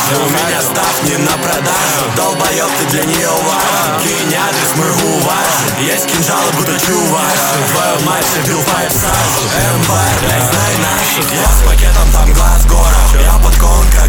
У меня став не на продажу. Долбоёб, ты для нее важен. Кинь адрес, мы уважим. Есть кинжалы, буду чуваш. Твою мать вбил файв сажу. Эмпайр, блядь, знай наших. Я с пакетом, там глаз город. Я подкован как